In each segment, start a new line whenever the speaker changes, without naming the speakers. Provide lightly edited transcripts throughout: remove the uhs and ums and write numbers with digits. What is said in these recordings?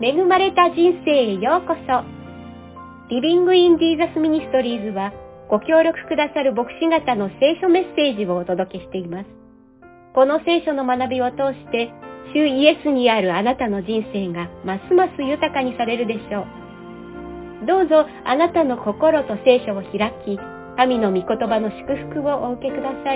恵まれた人生へようこそ。リビングインジーザスミニストリーズはご協力くださる牧師方の聖書メッセージをお届けしています。この聖書の学びを通して主イエスにあるあなたの人生がますます豊かにされるでしょう。どうぞあなたの心と聖書を開き、神の御言葉の祝福をお受けください。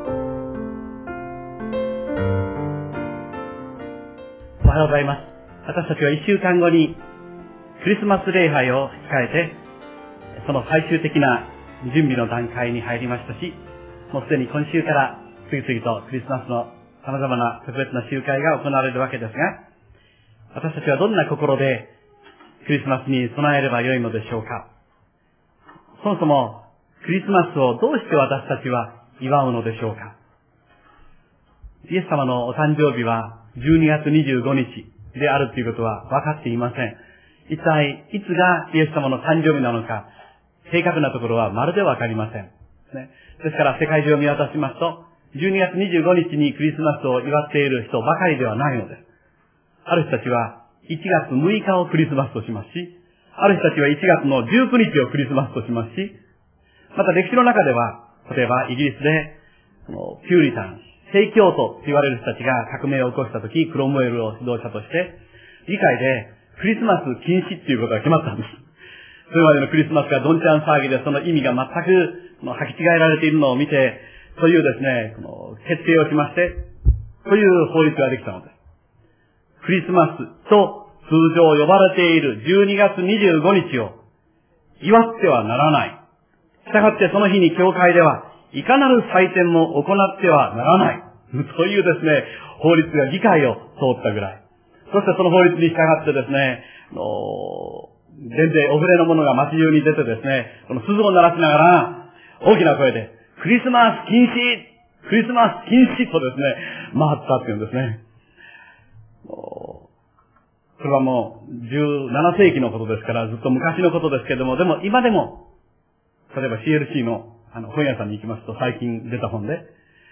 おはようございます。私たちは1週間後にクリスマス礼拝を控えて、その最終的な準備の段階に入りましたし、もうすでに今週から次々とクリスマスの様々な特別な集会が行われるわけですが、私たちはどんな心でクリスマスに備えればよいのでしょうか。そもそもクリスマスをどうして私たちは祝うのでしょうか。イエス様のお誕生日は12月25日であるということは分かっていません。一体いつがイエス様の誕生日なのか、正確なところはまるで分かりません。ですから世界中を見渡しますと、12月25日にクリスマスを祝っている人ばかりではないのです。ある人たちは1月6日をクリスマスとしますし、ある人たちは1月の19日をクリスマスとしますし、また歴史の中では、例えばイギリスでピューリタン、正教徒と言われる人たちが革命を起こしたとき、クロムウェルを指導者として、議会でクリスマス禁止っていうことが決まったんです。それまでのクリスマスがどんちゃん騒ぎでその意味が全く履き違えられているのを見て、そういうですね、決定をしまして、そういう法律ができたのです。クリスマスと通常呼ばれている12月25日を祝ってはならない。したがってその日に教会ではいかなる祭典も行ってはならない。そういうですね、法律が議会を通ったぐらい。そしてその法律に従ってですね、全然お触れの者が街中に出てですね、この鈴を鳴らしながら、大きな声で、クリスマス禁止クリスマス禁止とですね、回ったっていうんですね。それはもう17世紀のことですから、ずっと昔のことですけれども、でも今でも、例えば CLC の本屋さんに行きますと、最近出た本で、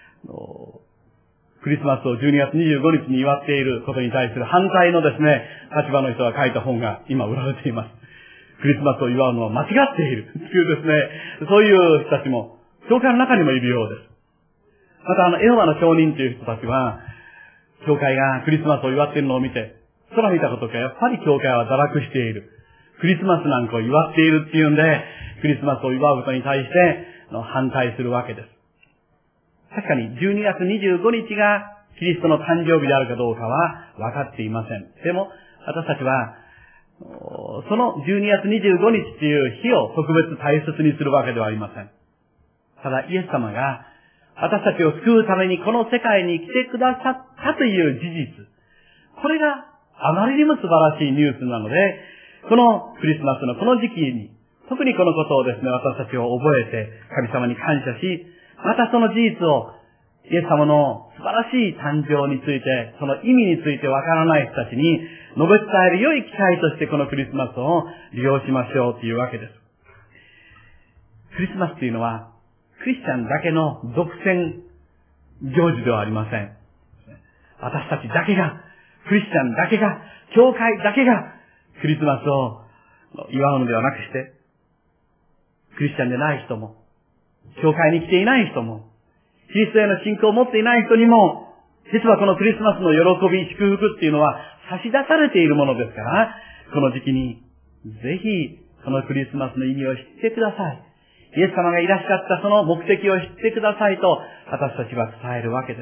クリスマスを12月25日に祝っていることに対する反対のですね、立場の人が書いた本が今売られています。クリスマスを祝うのは間違っているというですね、そういう人たちも、教会の中にもいるようです。またエホバの証人という人たちは、教会がクリスマスを祝っているのを見て、空見たことか、やっぱり教会は堕落している。クリスマスなんかを祝っているっていうんで、クリスマスを祝うことに対して反対するわけです。確かに12月25日がキリストの誕生日であるかどうかは分かっていません。でも私たちはその12月25日という日を特別大切にするわけではありません。ただイエス様が私たちを救うためにこの世界に来てくださったという事実、これがあまりにも素晴らしいニュースなので、このクリスマスのこの時期に特にこのことをですね、私たちを覚えて神様に感謝し、またその事実をイエス様の素晴らしい誕生について、その意味についてわからない人たちに述べ伝える良い機会としてこのクリスマスを利用しましょうというわけです。クリスマスというのはクリスチャンだけの独占行事ではありません。私たちだけが、クリスチャンだけが、教会だけがクリスマスを祝うのではなくして、クリスチャンでない人も、教会に来ていない人も、キリストへの信仰を持っていない人にも、実はこのクリスマスの喜び、祝福っていうのは差し出されているものですから、この時期にぜひこのクリスマスの意味を知ってください。イエス様がいらっしゃったその目的を知ってくださいと私たちは伝えるわけです。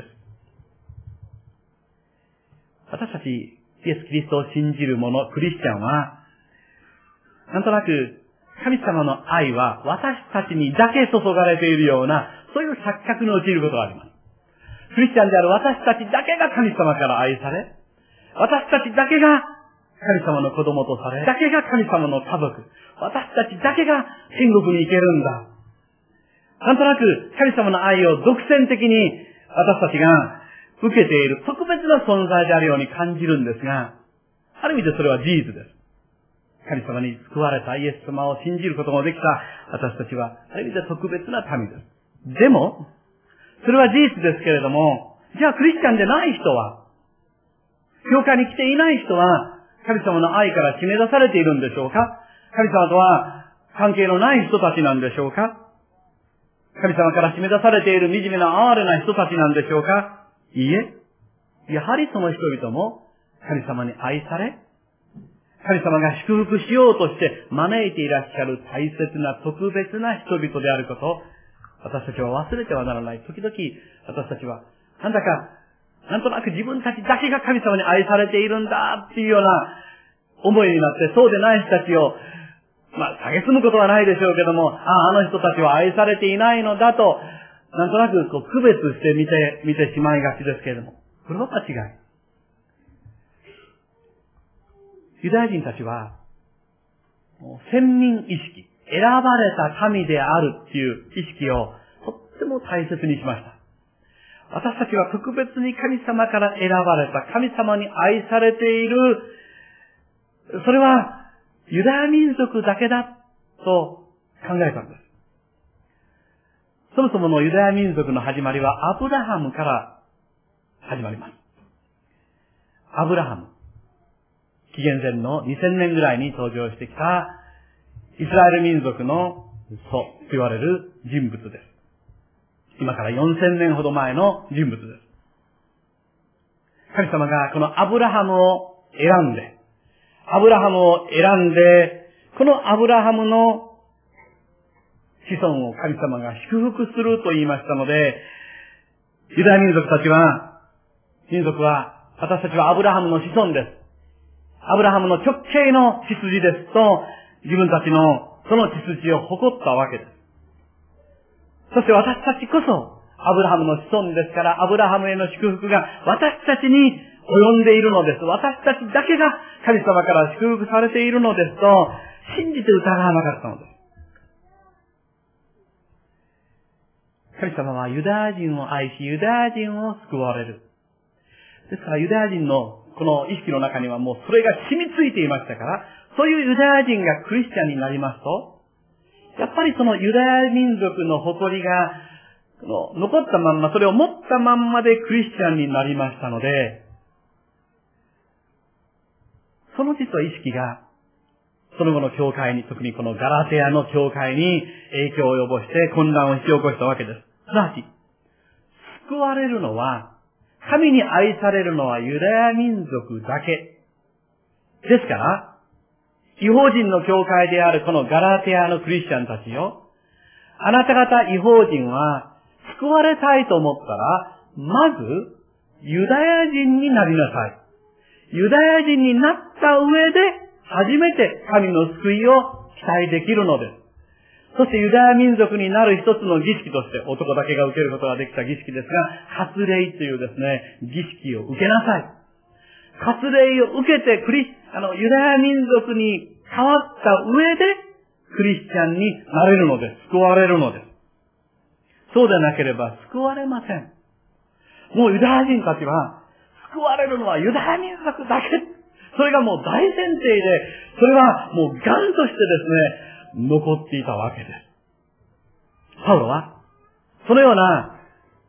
私たちイエス・キリストを信じる者、クリスチャンは、なんとなく神様の愛は私たちにだけ注がれているような、そういう錯覚に陥ることがあります。クリスチャンである私たちだけが神様から愛され、私たちだけが神様の子供とされ、だけが神様の家族、私たちだけが天国に行けるんだ。なんとなく神様の愛を独占的に私たちが受けている特別な存在であるように感じるんですが、ある意味でそれは事実です。神様に救われたイエス様を信じることもできた私たちは、ある意味で特別な民です。でも、それは事実ですけれども、じゃあクリスチャンでない人は、教会に来ていない人は、 神様の愛から締め出されているんでしょうか？神様とは関係のない人たちなんでしょうか？神様から締め出されている惨めな哀れな人たちなんでしょうか？いいえ。やはりその人々も神様に愛され、神様が祝福しようとして招いていらっしゃる大切な特別な人々であることを私たちは忘れてはならない。時々私たちはなんとなく自分たちだけが神様に愛されているんだっていうような思いになって、そうでない人たちを蔑むことはないでしょうけども、あの人たちは愛されていないのだと、なんとなく区別して見てしまいがちですけれども、これは間違い。ユダヤ人たちは、先民意識、選ばれた神であるっていう意識をとっても大切にしました。私たちは特別に神様から選ばれた、神様に愛されている、それはユダヤ民族だけだと考えたんです。そもそものユダヤ民族の始まりはアブラハムから始まります。アブラハム。紀元前の2000年ぐらいに登場してきたイスラエル民族の祖と言われる人物です。今から4000年ほど前の人物です。神様がこのアブラハムを選んで、このアブラハムの子孫を神様が祝福すると言いましたので、ユダヤ民族は、私たちはアブラハムの子孫です。アブラハムの直系の血筋ですと、自分たちのその血筋を誇ったわけです。そして私たちこそ、アブラハムの子孫ですから、アブラハムへの祝福が私たちに及んでいるのです。私たちだけが神様から祝福されているのですと、信じて疑わなかったのです。神様はユダヤ人を愛し、ユダヤ人を救われる。ですからユダヤ人のこの意識の中にはもうそれが染みついていましたから、そういうユダヤ人がクリスチャンになりますと、やっぱりそのユダヤ民族の誇りが残ったまんま、それを持ったまんまでクリスチャンになりましたので、その実は意識がその後の教会に、特にこのガラテヤの教会に影響を及ぼして混乱を引き起こしたわけです。すなわち、救われるのは、神に愛されるのはユダヤ民族だけ。ですから、異邦人の教会であるこのガラテヤのクリスチャンたちよ、あなた方異邦人は救われたいと思ったら、まずユダヤ人になりなさい。ユダヤ人になった上で初めて神の救いを期待できるのです。そしてユダヤ民族になる一つの儀式として、男だけが受けることができた儀式ですが、割礼というですね、儀式を受けなさい。割礼を受けてユダヤ民族に変わった上で、クリスチャンになれるのです。救われるのです。そうでなければ救われません。もうユダヤ人たちは、救われるのはユダヤ民族だけ。それがもう大前提で、それはもう頑としてですね、残っていたわけです。パウロは、そのような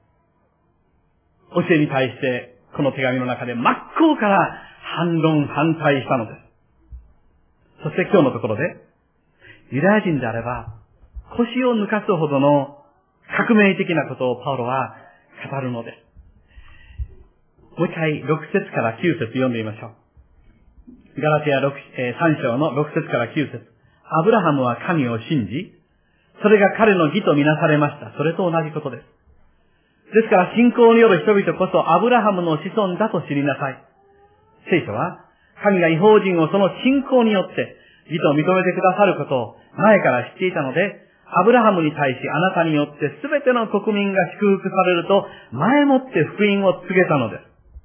教えに対して、この手紙の中で真っ向から反対したのです。そして今日のところで、ユダヤ人であれば、腰を抜かすほどの革命的なことをパウロは語るのです。もう一回6節から9節読んでみましょう。ガラテヤ3章の6節から9節。アブラハムは神を信じ、それが彼の義とみなされました。それと同じことです。ですから信仰による人々こそアブラハムの子孫だと知りなさい。聖書は、神が異邦人をその信仰によって義と認めてくださることを前から知っていたので、アブラハムに対しあなたによってすべての国民が祝福されると前もって福音を告げたのです。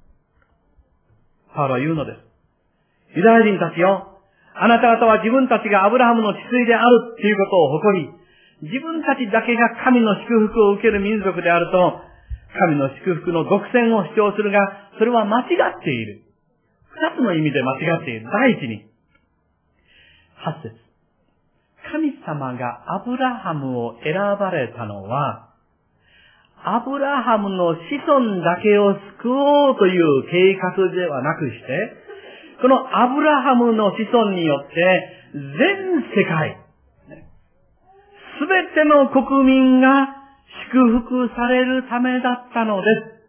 パウロは言うのです。ユダヤ人たちよ、あなた方は自分たちがアブラハムの血筋であるっていうことを誇り、自分たちだけが神の祝福を受ける民族であると、神の祝福の独占を主張するが、それは間違っている。二つの意味で間違っている。第一に、8節。神様がアブラハムを選ばれたのは、アブラハムの子孫だけを救おうという計画ではなくして、 このアブラハムの子孫によって、全世界、すべての国民が祝福されるためだったのです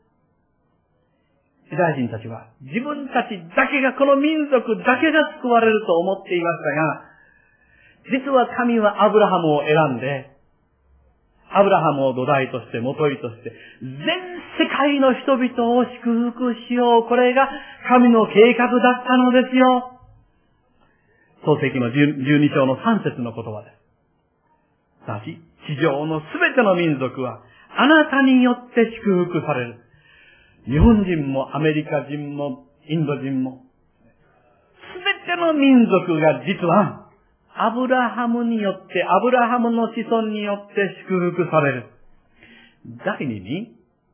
。ユダヤ人たちは自分たちだけが、この民族だけが救われると思っていましたが、実は神はアブラハムを選んで、アブラハムを土台として、元井として、全世界の人々を祝福しよう。これが神の計画だったのですよ。創世記の12章の3節の言葉です。すなわち、地上のすべての民族は、あなたによって祝福される。日本人もアメリカ人もインド人も、すべての民族が実は、アブラハムによって、アブラハムの子孫によって祝福される。第二に、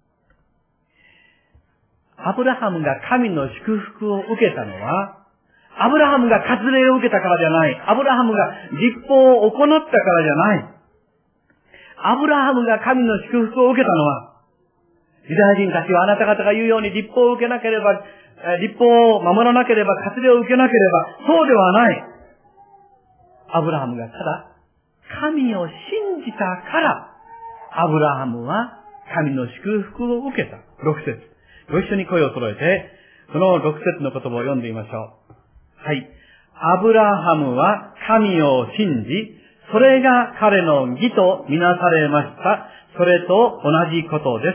アブラハムが神の祝福を受けたのは、アブラハムが割礼を受けたからじゃない。アブラハムが立法を行ったからじゃない。アブラハムが神の祝福を受けたのは、ユダヤ人たちはあなた方が言うように立法を受けなければ、立法を守らなければ、割礼を受けなければ、そうではない。アブラハムがただ、神を信じたから、アブラハムは神の祝福を受けた。6節。ご一緒に声を揃えて、その6節の言葉を読んでみましょう。はい。アブラハムは神を信じ、それが彼の義とみなされました。それと同じことです。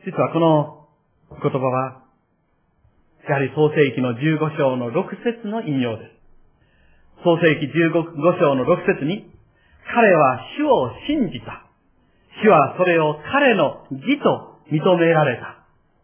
実はこの言葉は、やはり創世記の15章の6節の引用です。創世記15章の6節に、彼は主を信じた。主はそれを彼の義と認められた。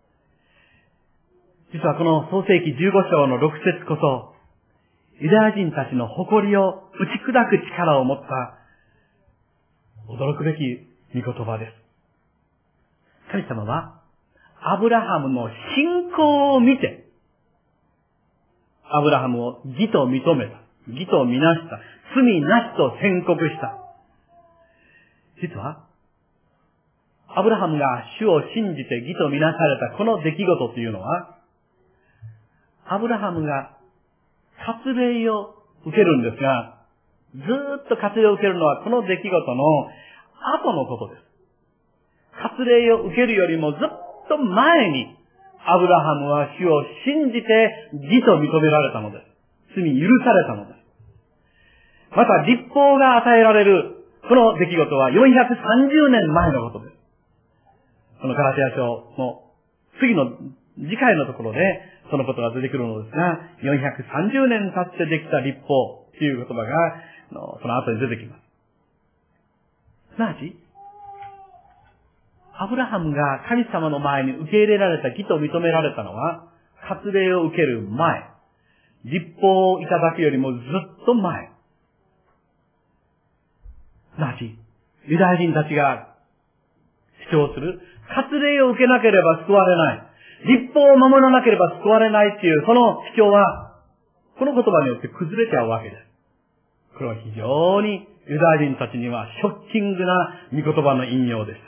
実はこの創世記15章の6節こそ、ユダヤ人たちの誇りを打ち砕く力を持った驚くべき御言葉です。神様はアブラハムの信仰を見て、アブラハムを義と認めた。義とみなした。罪なしと宣告した。実は、アブラハムが主を信じて義とみなされたこの出来事というのは、アブラハムが割礼を受けるんですが、ずーっと割礼を受けるのはこの出来事の後のことです。割礼を受けるよりもずっと前に、アブラハムは主を信じて義と認められたのです。罪許されたのです。また立法が与えられるこの出来事は430年前のことです。このガラテヤ書の次回のところでそのことが出てくるのですが、430年経ってできた立法という言葉がその後に出てきます。すなわち、アブラハムが神様の前に受け入れられた義と認められたのは、割礼を受ける前、立法をいただくよりもずっと前。すなわち、ユダヤ人たちが主張する、割礼を受けなければ救われない。立法を守らなければ救われないっていうその主張は、この言葉によって崩れちゃうわけです。これは非常にユダヤ人たちにはショッキングな御言葉の引用でした。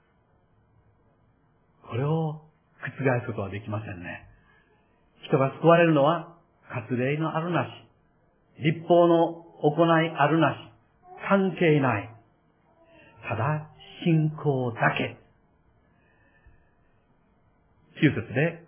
これを覆すことはできませんね。人が救われるのは、割礼のあるなし、立法の行いあるなし、関係ない。ただ、信仰だけ。9節で、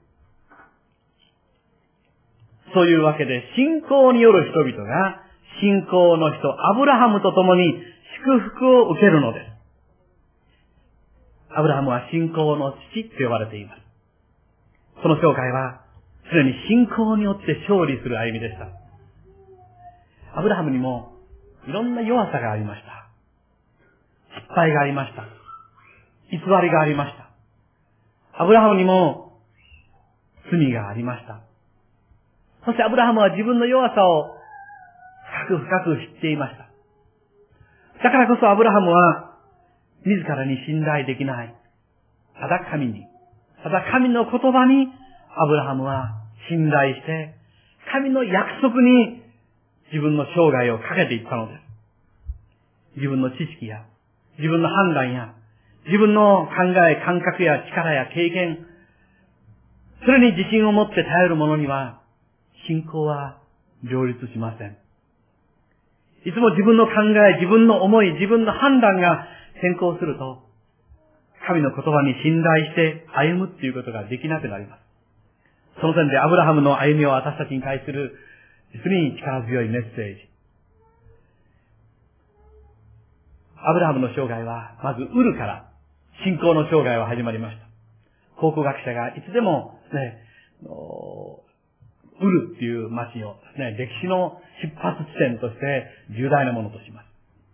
そういうわけで、信仰による人々が、信仰の人、アブラハムと共に祝福を受けるのです。アブラハムは信仰の父と呼ばれています。その教会は、すでに信仰によって勝利する歩みでした。アブラハムにも、いろんな弱さがありました。失敗がありました。偽りがありました。アブラハムにも、罪がありました。そしてアブラハムは自分の弱さを深く知っていました。だからこそアブラハムは、自らに信頼できない。ただ神の言葉に、アブラハムは信頼して、神の約束に自分の生涯をかけていったのです。自分の知識や、自分の判断や、自分の考え、感覚や力や経験、 それに自信を持って頼る者には、信仰は両立しません。いつも自分の考え、自分の思い、自分の判断が先行すると、神の言葉に信頼して歩むっていうことができなくなります。その点でアブラハムの歩みは私たちに対する実に力強いメッセージ。アブラハムの生涯は、まずウルから信仰の生涯は始まりました。考古学者がいつでもね、ウルっていう町をですね、歴史の出発地点として重大なものとします。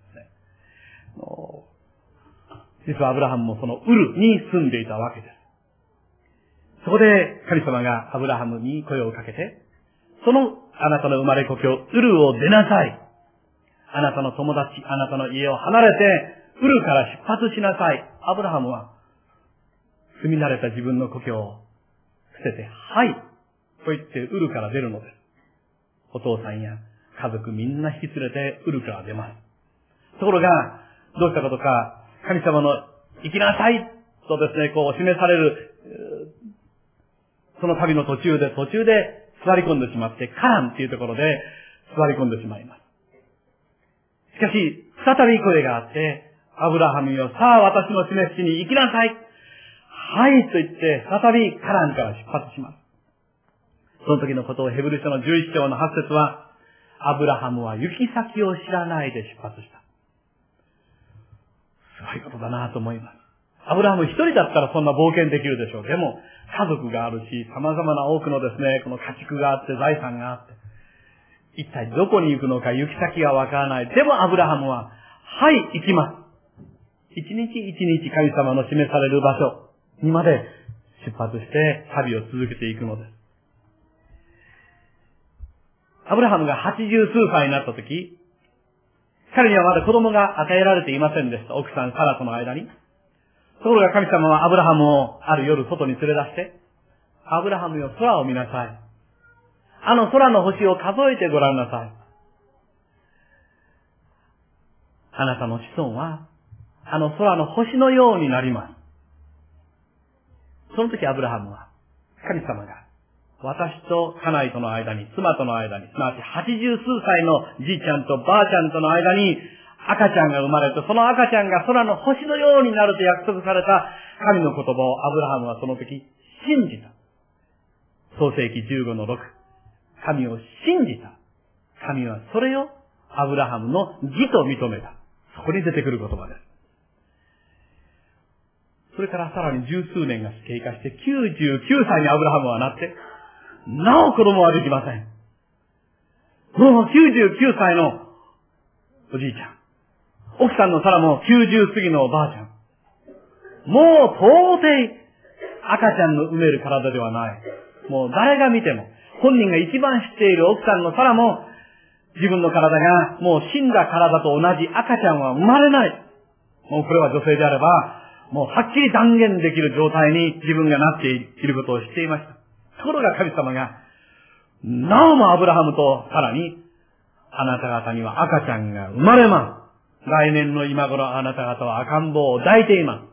実はアブラハムもそのウルに住んでいたわけです。そこで神様がアブラハムに声をかけて、そのあなたの生まれ故郷ウルを出なさい。あなたの友達、あなたの家を離れてウルから出発しなさい。アブラハムは住み慣れた自分の故郷を捨てて、はいと言ってウルから出るのです。お父さんや家族みんな引き連れてウルから出ます。ところが、どうしたことか、神様の行きなさいとですね、こう示される、その旅の途中で座り込んでしまって、カランっていうところで座り込んでしまいます。しかし、再び声があって、アブラハムよ、さあ私の示す地に行きなさい。はいと言って、再びカランから出発します。その時のことをヘブル書の11章の8節は、アブラハムは行き先を知らないで出発した。すごいことだなと思います。アブラハム一人だったらそんな冒険できるでしょう。でも、家族があるし、様々な多くのですね、この家畜があって、財産があって、一体どこに行くのか行き先がわからない。でもアブラハムは、はい、行きます。一日一日神様の示される場所にまで出発して旅を続けていくのです。アブラハムが80数歳になったとき、彼にはまだ子供が与えられていませんでした。奥さん、サラとの間に。ところが神様はアブラハムをある夜外に連れ出して、アブラハムよ、空を見なさい。あの空の星を数えてごらんなさい。あなたの子孫は、あの空の星のようになります。その時アブラハムは、神様が、私と家内との間に、妻との間に、すなわち80数歳のじいちゃんとばあちゃんとの間に、赤ちゃんが生まれて、その赤ちゃんが空の星のようになると約束された神の言葉をアブラハムはその時信じた。創世記15の6。神を信じた。神はそれをアブラハムの義と認めた。そこに出てくる言葉です。それからさらに十数年が経過して99歳にアブラハムはなって、なお子供はできません。もう99歳のおじいちゃん。奥さんのサラも90過ぎのおばあちゃん。もう到底赤ちゃんの産める体ではない。もう誰が見ても、本人が一番知っている奥さんのサラも、自分の体がもう死んだ体と同じ赤ちゃんは生まれない。もうこれは女性であれば、もうはっきり断言できる状態に自分がなっていることを知っていました。ところが神様が、なおもアブラハムとさらに、あなた方には赤ちゃんが生まれます。来年の今頃あなた方は赤ん坊を抱いています。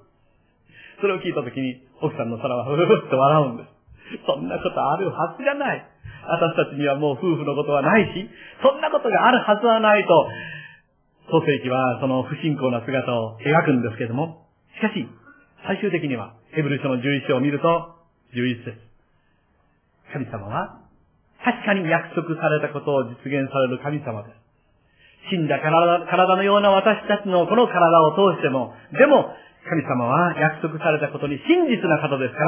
それを聞いたときに、奥さんのサラはふふふっと笑うんです。そんなことあるはずがない。私たちにはもう夫婦のことはないし、そんなことがあるはずはないと、創世記はその不信仰な姿を描くんですけれども、しかし、最終的には、ヘブル書の11章を見ると、11節。神様は、確かに約束されたことを実現される神様です。死んだ体のような私たちのこの体を通しても、でも、神様は約束されたことに真実な方ですから、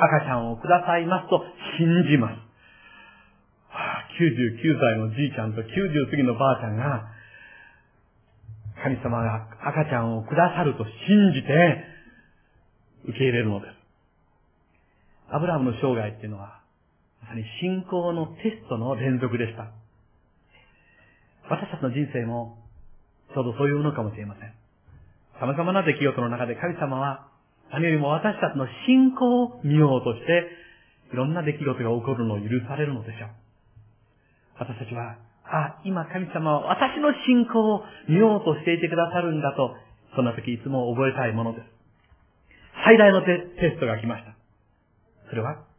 赤ちゃんをくださいますと信じます。99歳のじいちゃんと90過ぎのばあちゃんが、神様が赤ちゃんをくださると信じて、受け入れるのです。アブラハムの生涯っていうのは、まさに信仰のテストの連続でした。私たちの人生も、ちょうどそういうものかもしれません。様々な出来事の中で神様は、何よりも私たちの信仰を見ようとして、いろんな出来事が起こるのを許されるのでしょう。私たちは、今神様は私の信仰を見ようとしていてくださるんだと、そんな時いつも覚えたいものです。最大のテストが来ました。それは、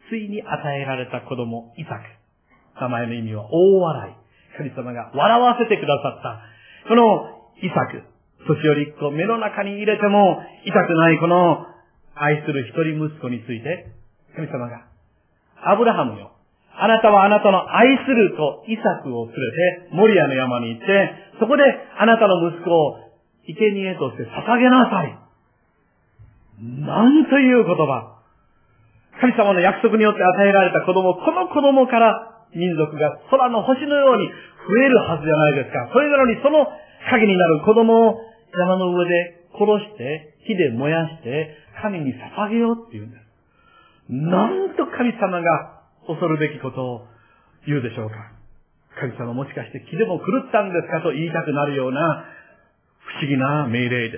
ついに与えられた子供、イサク。名前の意味は大笑い。神様が笑わせてくださった。このイサク、年寄りっ子、目の中に入れても痛くないこの愛する一人息子について、神様が、アブラハムよ、あなたはあなたの愛する子、イサクを連れて、モリアの山に行って、そこであなたの息子を生贄として捧げなさい。なんという言葉。神様の約束によって与えられた子供、この子供から民族が空の星のように増えるはずじゃないですか。それなのにその影になる子供を山の上で殺して、火で燃やして、神に捧げようって言うんです。なんと神様が恐るべきことを言うでしょうか。神様もしかして気でも狂ったんですかと言いたくなるような不思議な命令です。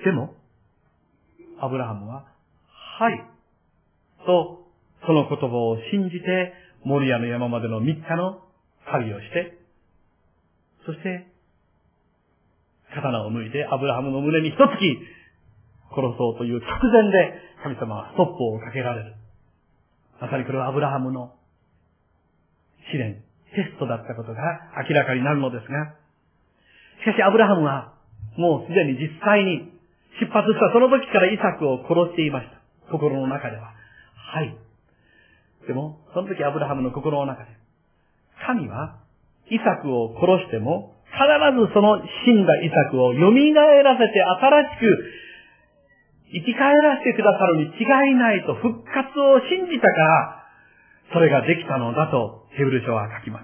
でも、アブラハムは、はい、と、その言葉を信じて、モリアの山までの3日の旅をして、そして、刀を抜いてアブラハムの胸に一突き、殺そうという直前で神様はストップをかけられる。まさにこれはアブラハムの試練、テストだったことが明らかになるのですが、しかしアブラハムはもうすでに実際に出発したその時からイサクを殺していました。心の中では。はい。でも、その時アブラハムの心の中で、神はイサクを殺しても、必ずその死んだイサクを蘇らせて新しく生き返らせてくださるに違いないと復活を信じたから、それができたのだとヘブル書は書きます。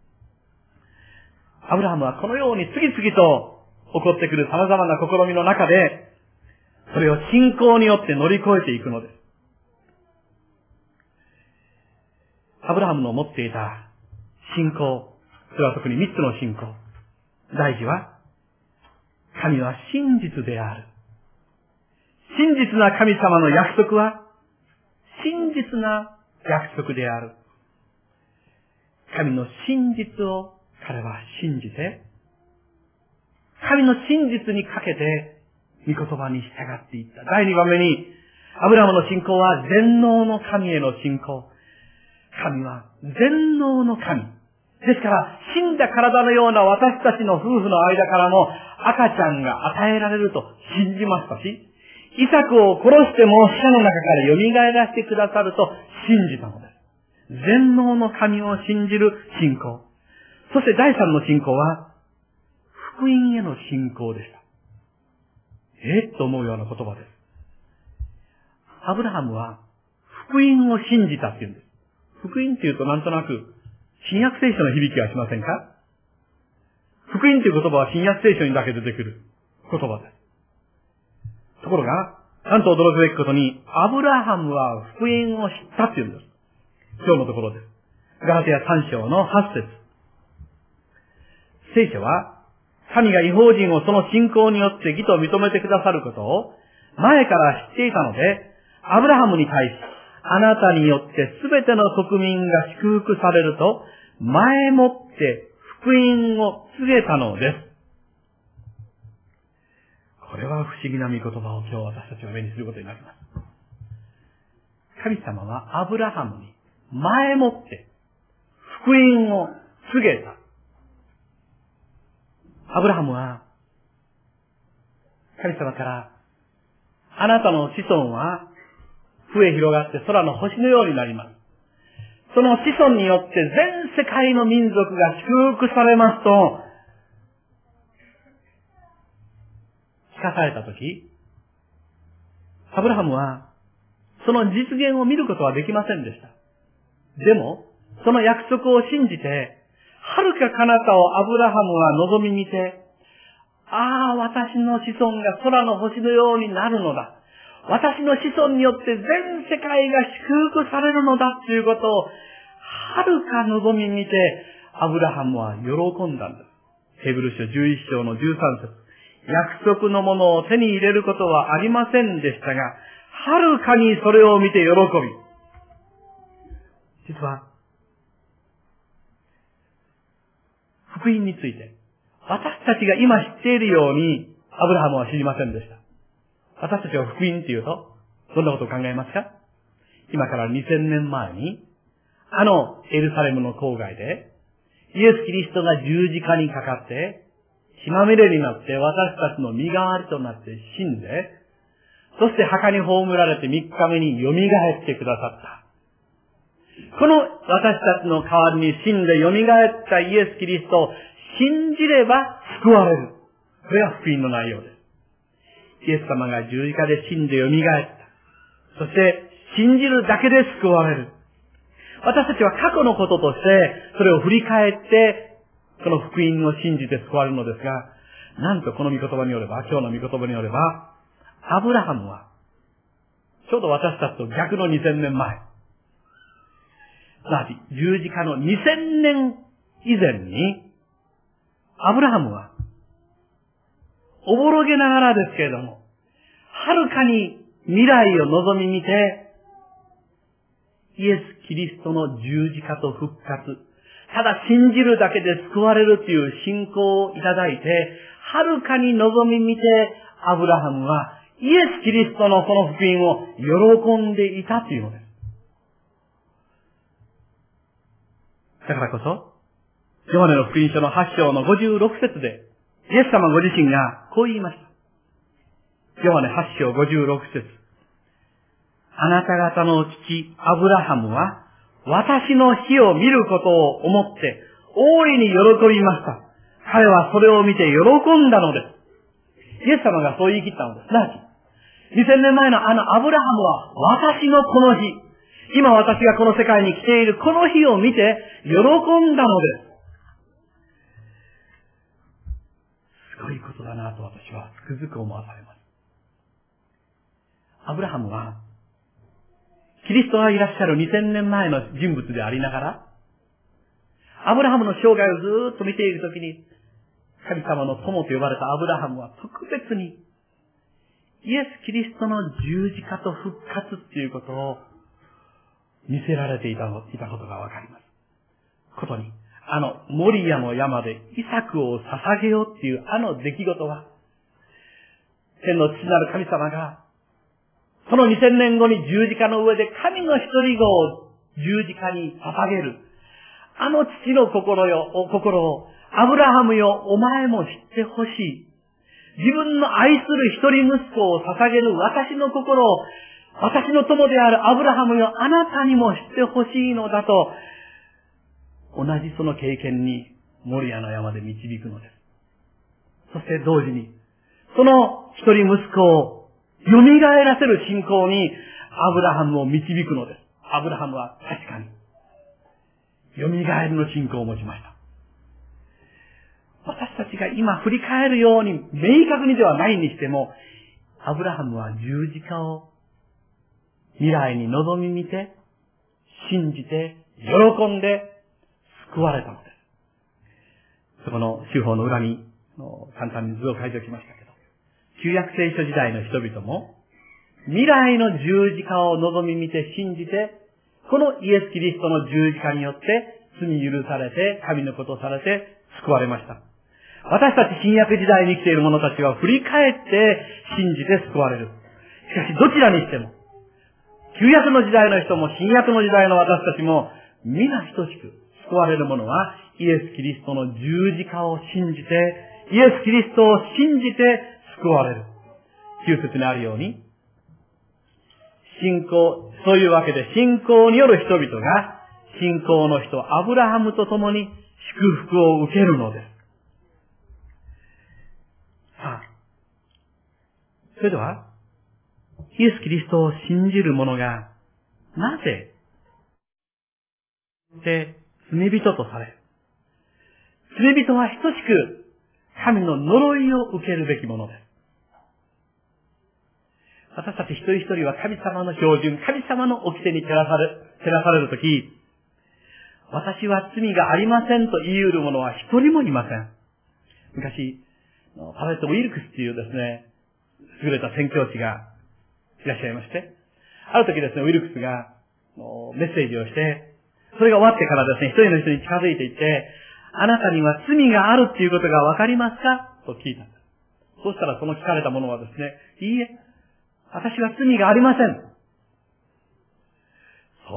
アブラハムはこのように次々と起こってくる様々な試みの中で、それを信仰によって乗り越えていくのです。アブラハムの持っていた信仰、それは特に3つの信仰。第一は、神は真実である。真実な神様の約束は、真実な約束である。神の真実を彼は信じて、神の真実にかけて、御言葉に従っていった。第二番目に、アブラハムの信仰は全能の神への信仰。神は全能の神。ですから、死んだ体のような私たちの夫婦の間からも赤ちゃんが与えられると信じましたし、イサクを殺しても死者の中から蘇らせてくださると信じたのです。全能の神を信じる信仰。そして第三の信仰は、福音への信仰でした。と思うような言葉です。アブラハムは福音を信じたって言うんです。福音って言うとなんとなく新約聖書の響きはしませんか？福音という言葉は新約聖書にだけ出てくる言葉です。ところが、なんと驚くべきことに、アブラハムは福音を知ったって言うんです。今日のところです。ガラテヤ3章の8節。聖書は、神が異邦人をその信仰によって義と認めてくださることを前から知っていたので、アブラハムに対し、あなたによってすべての国民が祝福されると、前もって福音を告げたのです。これは不思議な御言葉を今日私たちは目にすることになります。神様はアブラハムに前もって福音を告げた。アブラハムは神様から、あなたの子孫は増え広がって空の星のようになります。その子孫によって全世界の民族が祝福されますと聞かされたとき、アブラハムはその実現を見ることはできませんでした。でも、その約束を信じて、遥か彼方をアブラハムは望み見て、ああ、私の子孫が空の星のようになるのだ。私の子孫によって全世界が祝福されるのだということを、遥か望み見て、アブラハムは喜んだんです。ヘブル書11章の13節。約束のものを手に入れることはありませんでしたが、遥かにそれを見て喜び。実は、福音について、私たちが今知っているように、アブラハムは知りませんでした。私たちは福音っていうと、どんなことを考えますか？ 今から2000年前に、あのエルサレムの郊外で、イエス・キリストが十字架にかかって、血まみれになって私たちの身代わりとなって死んで、そして墓に葬られて3日目に蘇ってくださった。この私たちの代わりに死んで蘇ったイエス・キリストを信じれば救われる。これが福音の内容です。イエス様が十字架で死んで蘇った。そして信じるだけで救われる。私たちは過去のこととしてそれを振り返ってこの福音を信じて救われるのですが、なんとこの御言葉によれば、今日の御言葉によれば、アブラハムはちょうど私たちと逆の2000年前、すなわち十字架の2000年以前に、アブラハムはおぼろげながらですけれども、はるかに未来を望み見て、イエス・キリストの十字架と復活、ただ信じるだけで救われるという信仰をいただいて、はるかに望み見て、アブラハムはイエス・キリストのこの福音を喜んでいたというのです。だからこそ、ヨハネの福音書の8章の56節で、イエス様ご自身がこう言いました。ヨハネ8章56節。あなた方の父、アブラハムは、私の日を見ることを思って、大いに喜びました。彼はそれを見て喜んだのです。イエス様がそう言い切ったのです。すなわち、2000年前のあのアブラハムは、私のこの日、今私がこの世界に来ているこの日を見て、喜んだのです。すごいことだなと私はつくづく思わされます。アブラハムは、キリストがいらっしゃる2000年前の人物でありながら、アブラハムの生涯をずーっと見ているときに、神様の友と呼ばれたアブラハムは特別に、イエス・キリストの十字架と復活っていうことを見せられていたことがわかります。ことに、あのモリアの山でイサクを捧げようっていうあの出来事は、天の父なる神様が、その2000年後に十字架の上で神の一人子を十字架に捧げる。あの父の心を、アブラハムよ、お前も知ってほしい。自分の愛する一人息子を捧げる私の心を、私の友であるアブラハムよ、あなたにも知ってほしいのだと、同じその経験にモリアの山で導くのです。そして同時に、その一人息子を蘇らせる信仰にアブラハムを導くのです。アブラハムは確かに、蘇りの信仰を持ちました。私たちが今振り返るように明確にではないにしても、アブラハムは十字架を未来に望み見て、信じて、喜んで、救われたのです。そこの手法の裏に、簡単に図を書いておきましたけど、旧約聖書時代の人々も、未来の十字架を望み見て信じて、このイエス・キリストの十字架によって罪許されて、神のことをされて救われました。私たち新約時代に生きている者たちは振り返って信じて救われる。しかしどちらにしても、旧約の時代の人も新約の時代の私たちも、皆等しく救われる者はイエス・キリストの十字架を信じて、イエス・キリストを信じて救われる。9節にあるように、そういうわけで信仰による人々が、信仰の人アブラハムと共に祝福を受けるのです。さあ、それでは、イエス・キリストを信じる者が、なぜ、罪人とされ、罪人は等しく神の呪いを受けるべきものです。私たち一人一人は神様の標準、神様の掟に照らされるとき、私は罪がありませんと言い得る者は一人もいません。昔、パレット・ウィルクスというですね、優れた宣教師がいらっしゃいまして、ある時ですね、ウィルクスがメッセージをして、それが終わってからですね、一人の人に近づいていって、あなたには罪があるっていうことがわかりますかと聞いたんです。そうしたらその聞かれた者はですね、いいえ、私は罪がありません。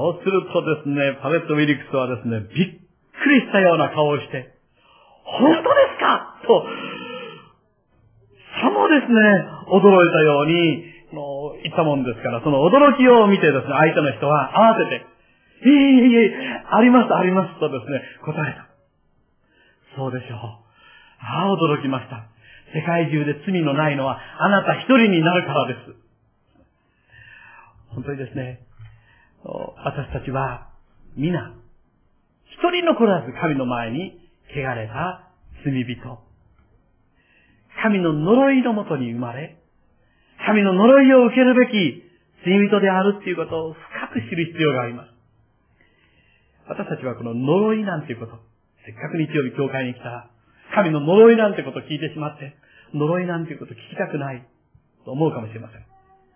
そうするとですね、パレット・ウィリクスはですね、びっくりしたような顔をして、本当ですかと、さもですね、驚いたように、言ったもんですから、その驚きを見てですね、相手の人は慌てて、あります、ありますとですね、答えた。そうでしょう。驚きました。世界中で罪のないのはあなた一人になるからです。本当にですね、私たちは皆、一人残らず神の前に汚れた罪人。神の呪いのもとに生まれ、神の呪いを受けるべき罪人であるっていうことを深く知る必要があります。私たちはこの呪いなんていうこと、せっかく日曜日教会に来たら、神の呪いなんてことを聞いてしまって、呪いなんていうことを聞きたくないと思うかもしれません。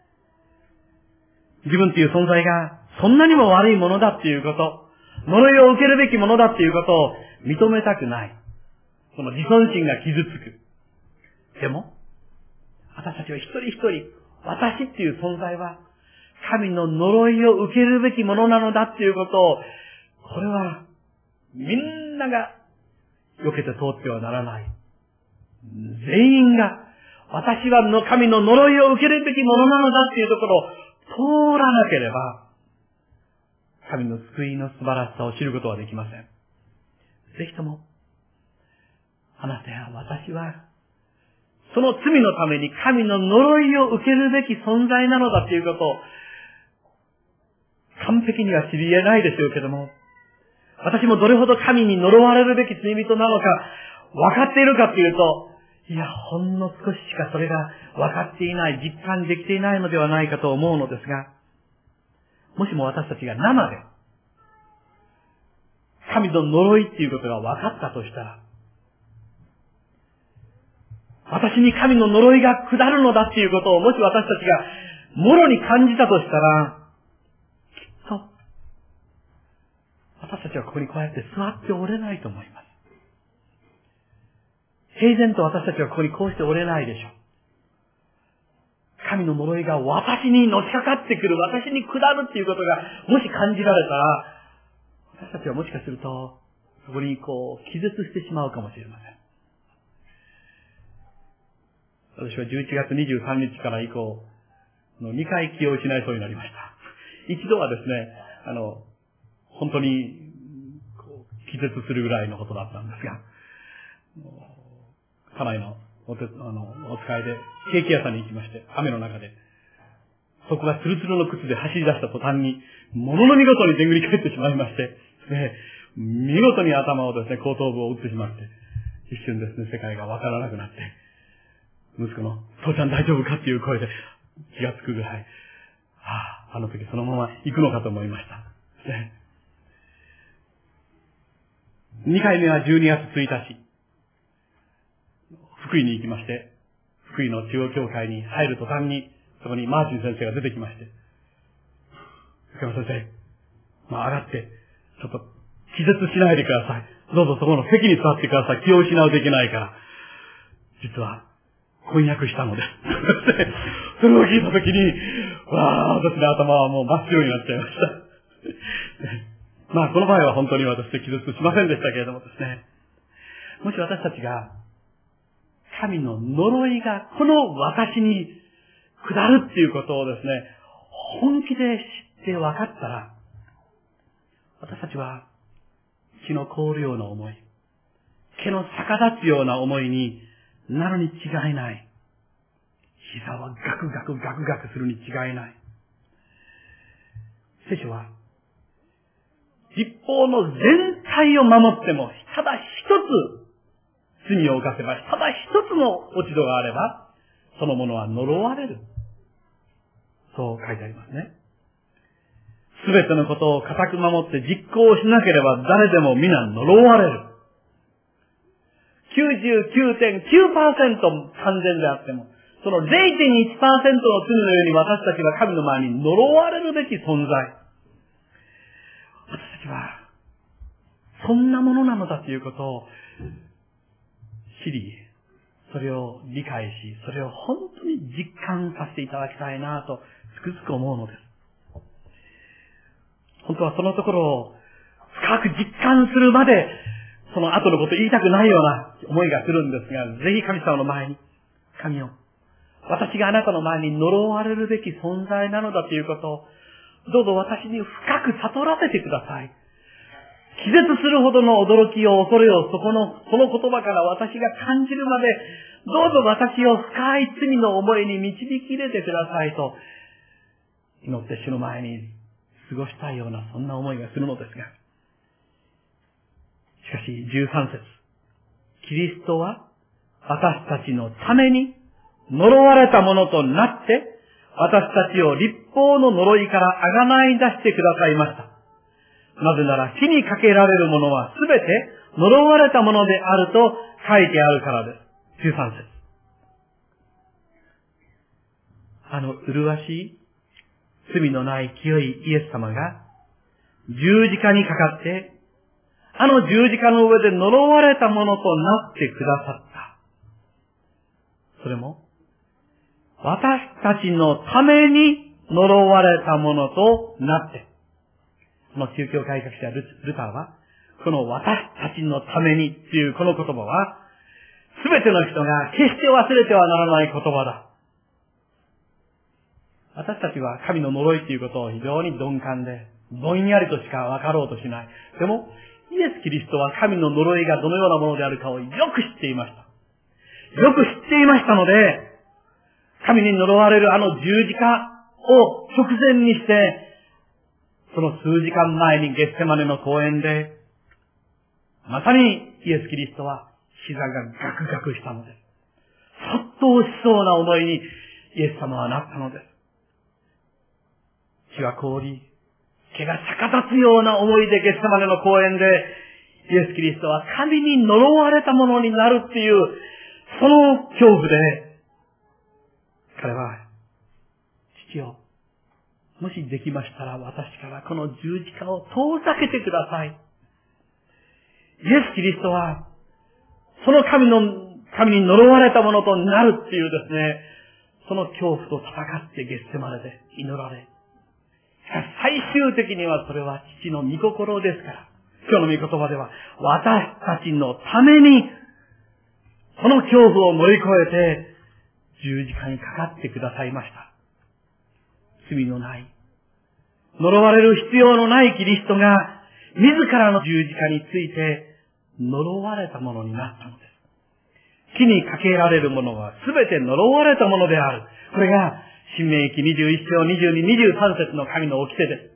自分という存在がそんなにも悪いものだっていうこと、呪いを受けるべきものだっていうことを認めたくない。その自尊心が傷つく。でも、私たちは一人一人、私っていう存在は、神の呪いを受けるべきものなのだっていうことを、これは、みんなが避けて通ってはならない。全員が、私は神の呪いを受けるべきものなのだっていうところを通らなければ、神の救いの素晴らしさを知ることはできません。ぜひとも、あなたや私は、その罪のために神の呪いを受けるべき存在なのだっていうことを、完璧には知り得ないでしょうけども、私もどれほど神に呪われるべき罪人なのか分かっているかというと、いや、ほんの少ししかそれが分かっていない、実感できていないのではないかと思うのですが、もしも私たちが生で、神の呪いっていうことが分かったとしたら、私に神の呪いが下るのだっていうことをもし私たちがもろに感じたとしたら、きっと、私たちはここにこうやって座っておれないと思います。平然と私たちはここにこうしておれないでしょう。神の呪いが私にのしかかってくる、私に下るっていうことがもし感じられたら、私たちはもしかすると、そこに気絶してしまうかもしれません。私は11月23日から以降、2回気を失いそうになりました。一度はですね、本当に、気絶するぐらいのことだったんですが、家内のお使いでケーキ屋さんに行きまして、雨の中で、そこがツルツルの靴で走り出した途端に、ものの見事にでんぐり返ってしまいまして、見事に頭をですね、後頭部を打ってしまって、一瞬ですね、世界がわからなくなって、息子の、父ちゃん大丈夫かっていう声で気がつくぐらい、あの時そのまま行くのかと思いました。2回目は12月1日、福井に行きまして、福井の中央教会に入る途端に、そこにマーチン先生が出てきまして、福山先生、上がって、ちょっと気絶しないでください。どうぞそこの席に座ってください。気を失うといけないから。実は、翻訳したのです。それを聞いたときに、私の頭はもう真っ白になっちゃいました。この場合は本当に私で気絶しませんでしたけれどもですね。もし私たちが、神の呪いがこの私に下るっていうことをですね、本気で知って分かったら、私たちは血の凍るような思い、毛の逆立つような思いになるに違いない。膝はガクガクガクガクするに違いない。聖書は、立法の全体を守っても、ただ一つ罪を犯せば、ただ一つの落ち度があれば、そのものは呪われる。そう書いてありますね。すべてのことを固く守って実行しなければ誰でも皆呪われる。99.9% 完全であっても、その 0.1% の罪のように私たちは神の前に呪われるべき存在。私たちは、そんなものなのだということを知り、それを理解し、それを本当に実感させていただきたいなと、つくづく思うのです。本当はそのところを深く実感するまで、その後のことを言いたくないような思いがするんですが、ぜひ神様の前に、神よ、私があなたの前に呪われるべき存在なのだということを、どうぞ私に深く悟らせてください。気絶するほどの驚きを恐れをその言葉から私が感じるまで、どうぞ私を深い罪の思いに導き入れてくださいと、祈って主の前に過ごしたいようなそんな思いがするのですが。しかし13節。キリストは私たちのために呪われたものとなって、私たちを律法の呪いからあがない出してくださいました。なぜなら火にかけられるものはすべて呪われたものであると書いてあるからです。13節。麗しい罪のない清いイエス様が十字架にかかって、十字架の上で呪われたものとなってくださった。それも、私たちのために呪われたものとなって、この宗教改革者ルターは、この私たちのためにっていうこの言葉は、すべての人が決して忘れてはならない言葉だ。私たちは神の呪いということを非常に鈍感で、ぼんやりとしか分かろうとしない。でも、イエス・キリストは神の呪いがどのようなものであるかをよく知っていました。よく知っていましたので、神に呪われる十字架を直前にして、その数時間前にゲッセマネの公園で、まさにイエス・キリストは膝がガクガクしたのです。殺到しそうな思いにイエス様はなったのです。血が凍り、毛が逆立つような思いでゲッセマネの公園で、イエス・キリストは神に呪われたものになるっていう、その恐怖で、彼は、父よ、もしできましたら私からこの十字架を遠ざけてください。イエス・キリストは、その神に呪われたものとなるっていうですね、その恐怖と戦ってゲッセマネで祈られ、しかし最終的にはそれは父の御心ですから、今日の御言葉では、私たちのために、この恐怖を乗り越えて、十字架にかかってくださいました。罪のない、呪われる必要のないキリストが、自らの十字架について、呪われたものになったのです。火にかけられるものはすべて呪われたものである。これが、申命記21章22、23節の神の掟です。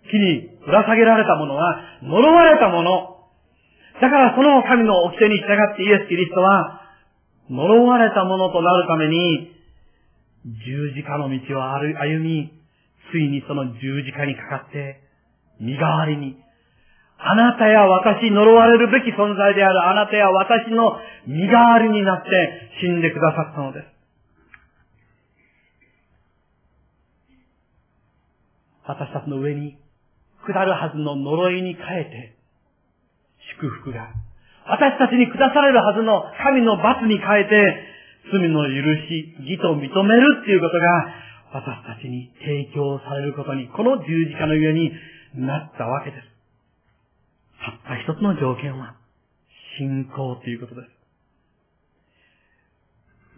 木にぶら下げられたものは呪われたもの。だからその神の掟に従ってイエス・キリストは呪われたものとなるために十字架の道を歩み、ついにその十字架にかかって身代わりに、あなたや私、呪われるべき存在であるあなたや私の身代わりになって死んでくださったのです。私たちの上に下るはずの呪いに変えて、祝福が、私たちに下されるはずの神の罰に変えて、罪の許し、義と認めるっていうことが、私たちに提供されることに、この十字架の上になったわけです。たった一つの条件は、信仰ということです。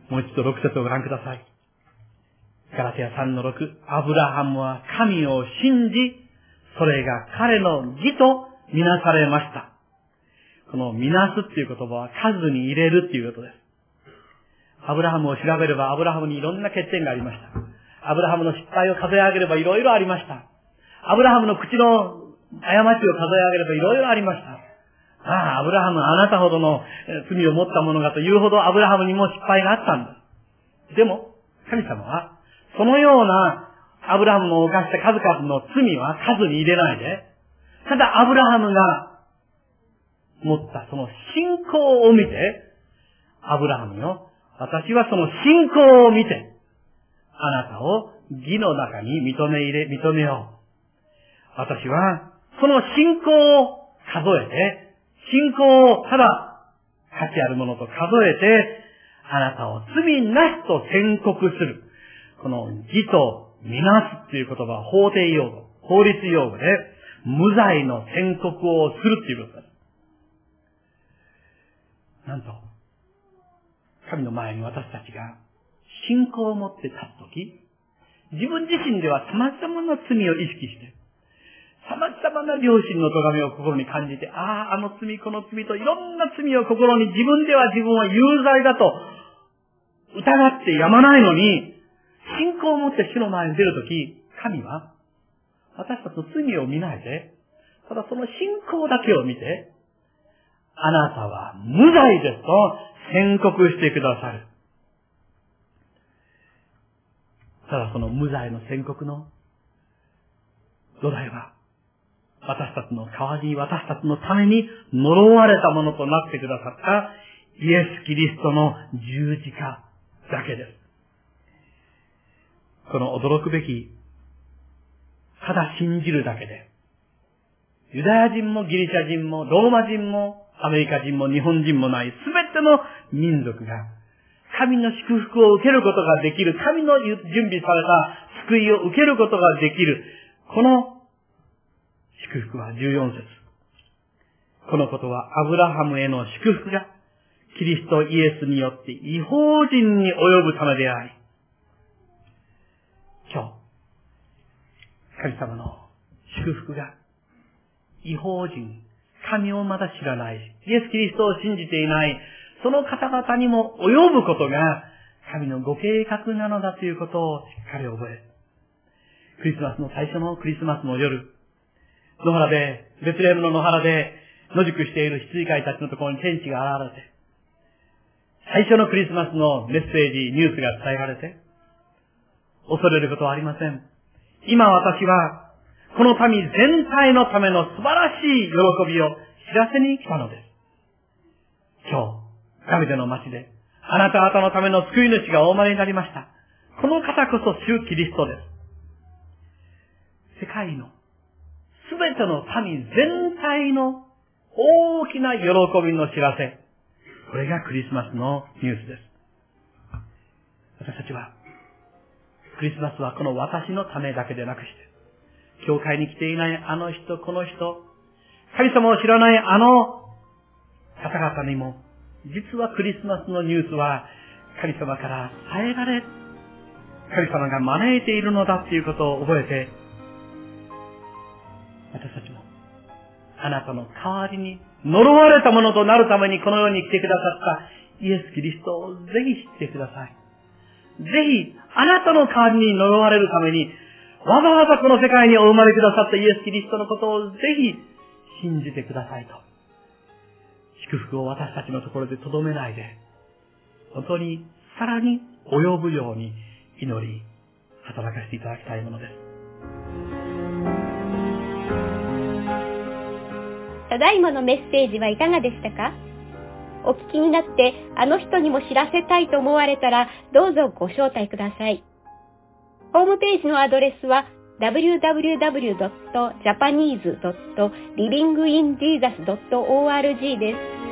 もう一度6節をご覧ください。ガラテヤ 3-6、アブラハムは神を信じ、それが彼の義とみなされました。このみなすっていう言葉は数に入れるっていうことです。アブラハムを調べればアブラハムにいろんな欠点がありました。アブラハムの失敗を数え上げればいろいろありました。アブラハムの口の過ちを数え上げればいろいろありました。アブラハムあなたほどの罪を持った者がというほどアブラハムにも失敗があったんです。でも、神様はそのようなアブラハムの犯した数々の罪は数に入れないで、ただアブラハムが持ったその信仰を見て、アブラハムよ、私はその信仰を見て、あなたを義の中に認めよう。私はその信仰を数えて、信仰をただ価値あるものと数えて、あなたを罪なしと宣告する。この義とみなすっていう言葉は法定用語。 法律用語で無罪の宣告をするということです。なんと、神の前に私たちが信仰を持って立つとき、自分自身では様々な罪を意識して、様々な良心の咎めを心に感じて、あの罪、この罪といろんな罪を心に自分は有罪だと疑ってやまないのに、信仰を持って主の前に出るとき、神は私たちの罪を見ないで、ただその信仰だけを見て、あなたは無罪ですと宣告してくださる。ただその無罪の宣告の土台は、私たちの代わりに私たちのために呪われたものとなってくださったイエス・キリストの十字架だけです。この驚くべき、ただ信じるだけで、ユダヤ人もギリシャ人もローマ人もアメリカ人も日本人もないすべての民族が神の祝福を受けることができる、神の準備された救いを受けることができる、この祝福は14節。このことはアブラハムへの祝福がキリストイエスによって異邦人に及ぶためであり、今日、神様の祝福が異邦人、神をまだ知らない、イエス・キリストを信じていない、その方々にも及ぶことが神のご計画なのだということをしっかり覚え、クリスマスの最初のクリスマスの夜、野原で、ベツレヘムの野原で野宿している羊飼いたちのところに天使が現れて、最初のクリスマスのメッセージ、ニュースが伝えられて、恐れることはありません。今私は、この民全体のための素晴らしい喜びを知らせに来たのです。今日、ダビデの町で、あなた方のための救い主がお生まれになりました。この方こそ主キリストです。世界のすべての民全体の大きな喜びの知らせ。これがクリスマスのニュースです。私たちは、クリスマスはこの私のためだけでなくして、教会に来ていないあの人、この人、神様を知らないあの方々にも、実はクリスマスのニュースは神様から伝えられ、神様が招いているのだということを覚えて、私たちもあなたの代わりに呪われたものとなるためにこの世に来てくださったイエス・キリストをぜひ知ってください。ぜひあなたの代わりに呪われるためにわざわざこの世界にお生まれくださったイエス・キリストのことをぜひ信じてくださいと。祝福を私たちのところで留めないで、本当にさらに及ぶように祈り、働かせていただきたいものです。
ただいまのメッセージはいかがでしたか？お聞きになってあの人にも知らせたいと思われたらどうぞご招待ください。ホームページのアドレスは www.japanese.livinginjesus.org です。